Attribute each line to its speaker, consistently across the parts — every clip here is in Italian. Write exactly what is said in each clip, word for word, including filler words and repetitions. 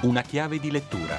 Speaker 1: Una chiave di lettura.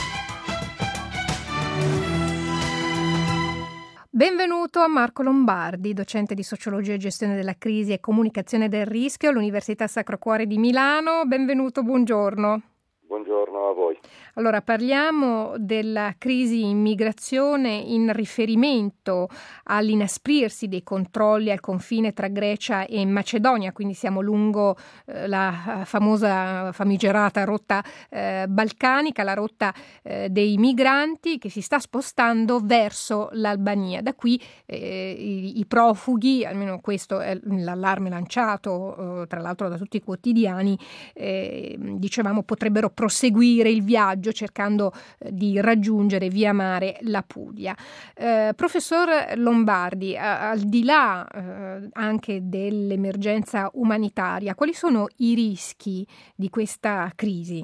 Speaker 2: Benvenuto a Marco Lombardi, docente di Sociologia e Gestione della Crisi e Comunicazione del Rischio all'Università Sacro Cuore di Milano. Benvenuto, buongiorno.
Speaker 3: Buongiorno a voi.
Speaker 2: Allora, parliamo della crisi immigrazione in riferimento all'inasprirsi dei controlli al confine tra Grecia e Macedonia, quindi siamo lungo eh, la famosa famigerata rotta eh, balcanica, la rotta eh, dei migranti che si sta spostando verso l'Albania. Da qui eh, i, i profughi, almeno questo è l'allarme lanciato eh, tra l'altro da tutti i quotidiani, eh, dicevamo potrebbero proseguire il viaggio cercando eh, di raggiungere via mare la Puglia. Eh, professor Lombardi, a, al di là eh, anche dell'emergenza umanitaria, quali sono i rischi di questa crisi?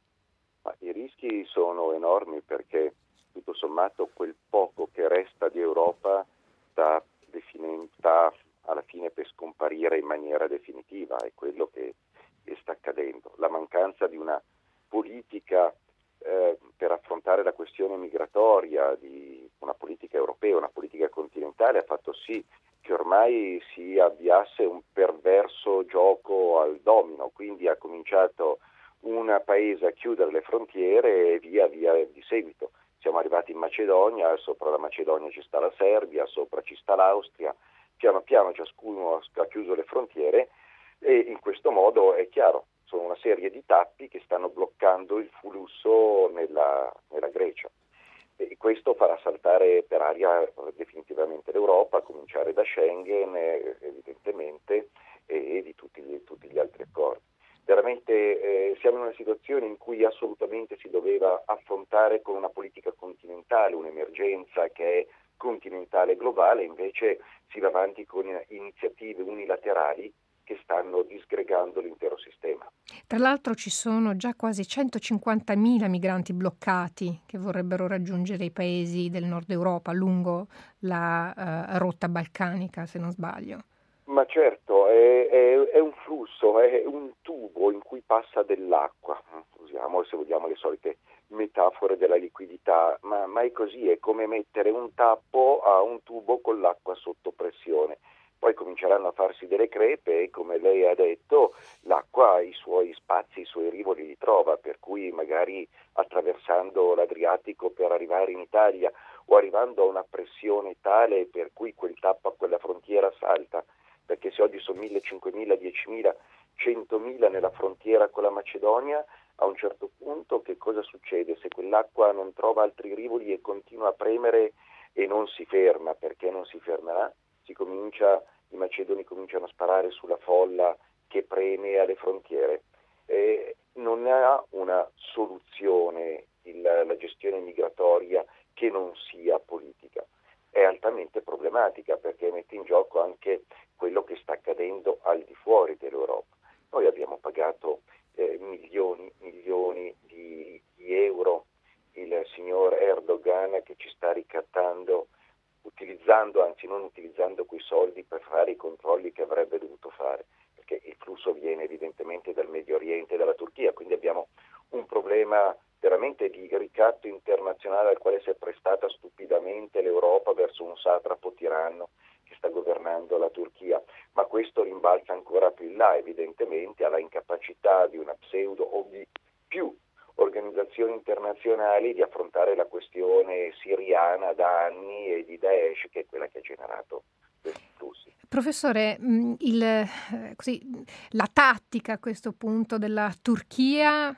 Speaker 3: Ma i rischi sono enormi perché tutto sommato quel poco che resta di Europa sta, defini- sta alla fine per scomparire in maniera definitiva, è quello che, che sta accadendo. La mancanza di una politica eh, per affrontare la questione migratoria, di una politica europea, una politica continentale, ha fatto sì che ormai si avviasse un perverso gioco al domino, quindi ha cominciato un paese a chiudere le frontiere e via via di seguito. Siamo arrivati in Macedonia, sopra la Macedonia ci sta la Serbia, sopra ci sta l'Austria, piano piano ciascuno ha chiuso le frontiere e in questo modo è chiaro, sono una serie di tappi che stanno bloccando il flusso nella, nella Grecia. E questo farà saltare per aria definitivamente l'Europa, a cominciare da Schengen evidentemente e, e di tutti gli, tutti gli altri accordi. Veramente eh, siamo in una situazione in cui assolutamente si doveva affrontare con una politica continentale, un'emergenza che è continentale e globale, invece si va avanti con iniziative unilaterali che stanno disgregando l'intero sistema.
Speaker 2: Tra l'altro ci sono già quasi centocinquantamila migranti bloccati che vorrebbero raggiungere i paesi del nord Europa lungo la uh, rotta balcanica, se non sbaglio.
Speaker 3: Ma certo, è, è, è un flusso, è un tubo in cui passa dell'acqua, usiamo se vogliamo le solite metafore della liquidità, ma, ma è così, è come mettere un tappo a un tubo con l'acqua sotto pressione. Poi cominceranno a farsi delle crepe e, come lei ha detto, l'acqua i suoi spazi, i suoi rivoli li trova, per cui magari attraversando l'Adriatico per arrivare in Italia o arrivando a una pressione tale per cui quel tappo a quella frontiera salta, perché se oggi sono mille, cinquemila, diecimila, centomila nella frontiera con la Macedonia, a un certo punto che cosa succede? Se quell'acqua non trova altri rivoli e continua a premere e non si ferma, perché non si fermerà? Si comincia, i macedoni cominciano a sparare sulla folla che preme alle frontiere. Eh, non ha una soluzione il, la gestione migratoria che non sia politica. È altamente problematica perché mette in gioco anche quello che sta accadendo al di fuori dell'Europa. Noi abbiamo pagato eh, milioni, milioni di, di euro, il signor Erdogan che ci sta ricattando utilizzando, anzi non utilizzando quei soldi per fare i controlli che avrebbe dovuto fare, perché il flusso viene evidentemente dal Medio Oriente e dalla Turchia, quindi abbiamo un problema veramente di ricatto internazionale al quale si è prestata stupidamente l'Europa verso un satrapo tiranno che sta governando la Turchia, ma questo rimbalza ancora più in là evidentemente alla incapacità di una pseudo o di più organizzazioni internazionali di affrontare la questione siriana da anni e di Daesh, che è quella che ha generato questi flussi.
Speaker 2: Professore, il, così, la tattica a questo punto della Turchia,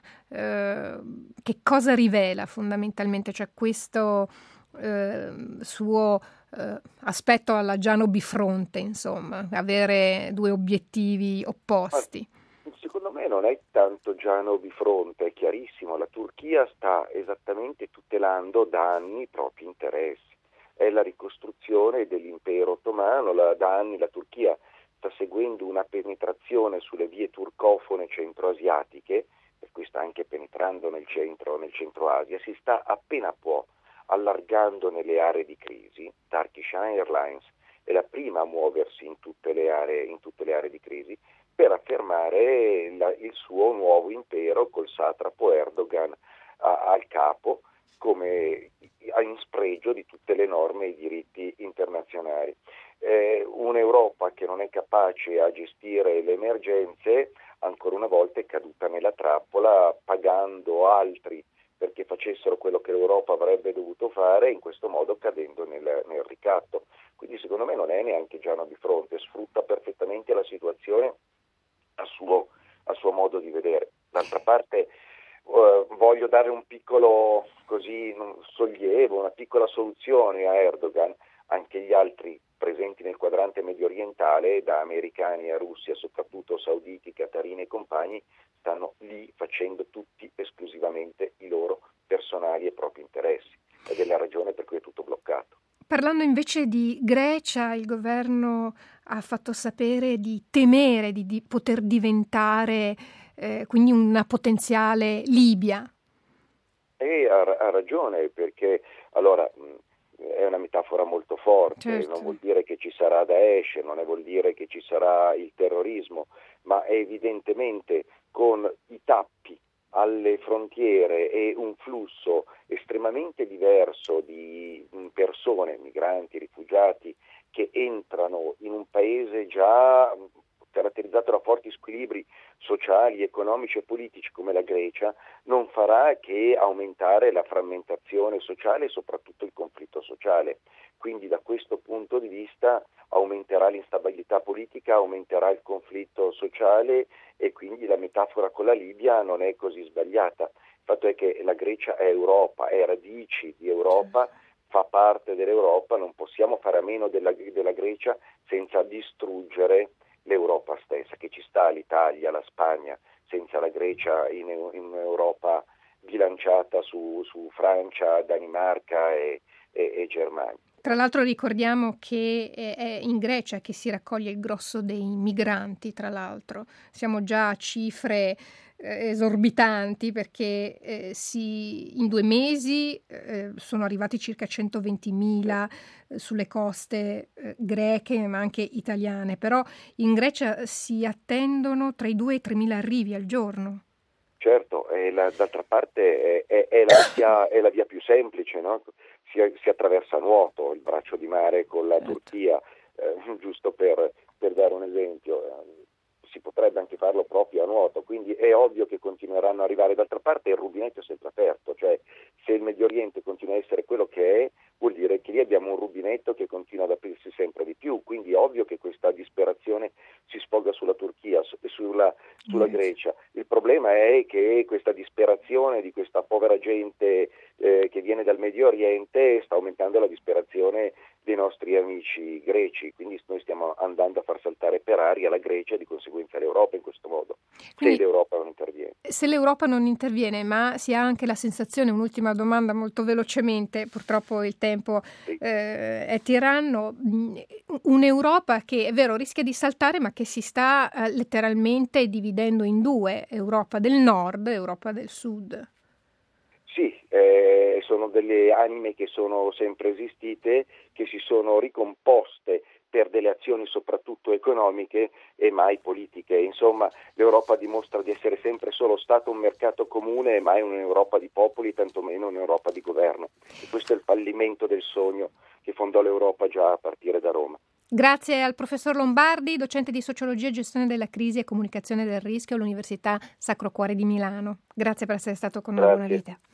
Speaker 2: eh, che cosa rivela fondamentalmente? Cioè questo eh, suo eh, aspetto alla Giano bifronte, insomma, avere due obiettivi opposti.
Speaker 3: Ma secondo me non è tanto Giano bifronte, è chiarissimo, la Turchia sta esattamente tutelando da anni i propri interessi. È la ricostruzione dell'impero ottomano, la, da anni la Turchia sta seguendo una penetrazione sulle vie turcofone centroasiatiche, per cui sta anche penetrando nel centro, nel centro Asia, si sta appena può allargando nelle aree di crisi. Turkish Airlines è la prima a muoversi in tutte le aree, in tutte le aree di crisi, per affermare creare la, il suo nuovo impero col satrapo Erdogan a, al capo, come in spregio di tutte le norme e i diritti internazionali. Eh, un'Europa che non è capace a gestire le emergenze, ancora una volta è caduta nella trappola, pagando altri perché facessero quello che l'Europa avrebbe dovuto fare, in questo modo cadendo nel, nel ricatto. Quindi secondo me non è neanche Giano di fronte, sfrutta perfettamente la situazione a suo, a suo modo di vedere. D'altra parte Uh, voglio dare un piccolo così un sollievo, una piccola soluzione a Erdogan. Anche gli altri presenti nel quadrante medio orientale, da americani a Russia, soprattutto sauditi, qatarini e compagni, stanno lì facendo tutti esclusivamente i loro personali e propri interessi, ed è la ragione per cui è tutto bloccato.
Speaker 2: Parlando invece di Grecia, il governo ha fatto sapere di temere di, di poter diventare eh, quindi una potenziale Libia.
Speaker 3: E ha, ha ragione, perché allora mh, è una metafora molto forte, certo. Non vuol dire che ci sarà Daesh, non vuol dire che ci sarà il terrorismo, ma è evidentemente con i tappi alle frontiere e un flusso estremamente diverso di persone, migranti, rifugiati, che entrano in un paese già caratterizzato da forti squilibri sociali, economici e politici come la Grecia, non farà che aumentare la frammentazione sociale e soprattutto il conflitto sociale. Quindi da questo punto di vista aumenterà l'instabilità politica, aumenterà il conflitto sociale, e quindi la metafora con la Libia non è così sbagliata. Il fatto è che la Grecia è Europa, è radici di Europa, fa parte dell'Europa, non possiamo fare a meno della, della Grecia senza distruggere l'Europa stessa, che ci sta l'Italia, la Spagna, senza la Grecia in, in Europa bilanciata su, su Francia, Danimarca e, e, e Germania.
Speaker 2: Tra l'altro ricordiamo che è in Grecia che si raccoglie il grosso dei migranti, tra l'altro. Siamo già a cifre eh, esorbitanti, perché eh, si, in due mesi eh, sono arrivati circa centoventimila eh, sulle coste eh, greche, ma anche italiane. Però in Grecia si attendono tra i due e i tremila arrivi al giorno.
Speaker 3: Certo, e la, d'altra parte è, è, è, la via, è la via più semplice, no? Si, si attraversa a nuoto il braccio di mare con la certo. Turchia, eh, giusto per, per dare un esempio, eh, si potrebbe anche farlo proprio a nuoto, quindi è ovvio che continueranno ad arrivare. D'altra parte il rubinetto è sempre aperto, cioè se il Medio Oriente continua a essere quello che è, vuol dire che lì abbiamo un rubinetto che continua ad aprirsi sempre di più, quindi è ovvio che questa disperazione si sfoga sulla Turchia e sulla, sulla yes. Grecia. Il problema è che questa disperazione di questa povera gente eh, che viene dal Medio Oriente sta aumentando la disperazione dei nostri amici greci, quindi noi stiamo andando a far saltare per aria la Grecia e di conseguenza l'Europa in questo modo, quindi, se l'Europa non interviene.
Speaker 2: Se l'Europa non interviene, ma si ha anche la sensazione, un'ultima domanda molto velocemente, purtroppo il tempo sì. eh, è tiranno, un'Europa che è vero rischia di saltare, ma che si sta eh, letteralmente dividendo in due, Europa del Nord e Europa del Sud.
Speaker 3: Sì, eh, sono delle anime che sono sempre esistite, che si sono ricomposte per delle azioni soprattutto economiche e mai politiche. Insomma, l'Europa dimostra di essere sempre solo stato un mercato comune e mai un'Europa di popoli, tantomeno un'Europa di governo. E questo è il fallimento del sogno che fondò l'Europa già a partire da Roma.
Speaker 2: Grazie al professor Lombardi, docente di Sociologia e Gestione della Crisi e Comunicazione del Rischio all'Università Sacro Cuore di Milano. Grazie per essere stato con noi. Buona vita.